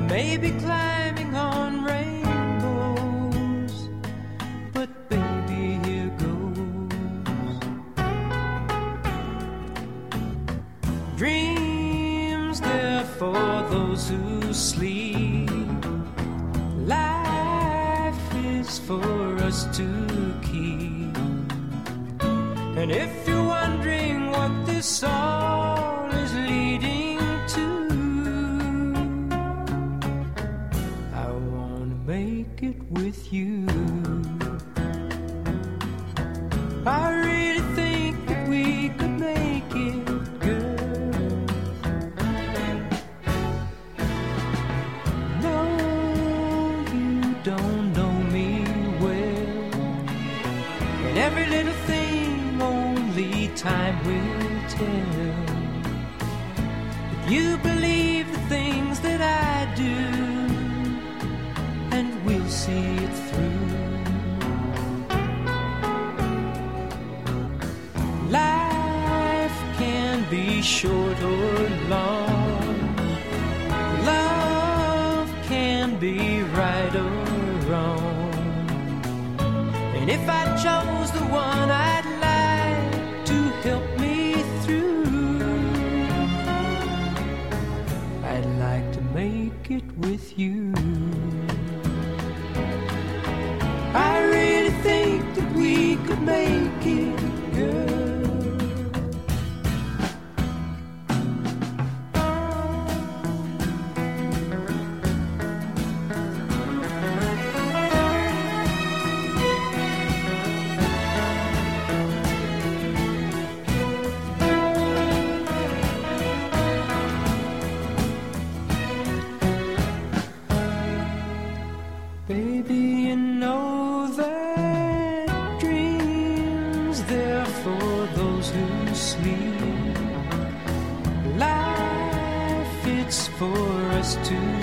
maybe climbing on rainbows, but baby, here goes. Dreams, they're for those who sleep. Life is for us to keep. And if you're wondering what this all is leading to, I wanna make it with you. I really think that we could make it, girl. No, you don't know me well, and every little thing only time will tell. If you believe the things that I do, and we'll see it through. Life can be short or long. Love can be right or wrong. And if I chose the one I'd like to help me through, I'd like to make it with you. I really think that we could make it, girl. Baby, you know that dreams, they're for those who sleep. Life, it's for us to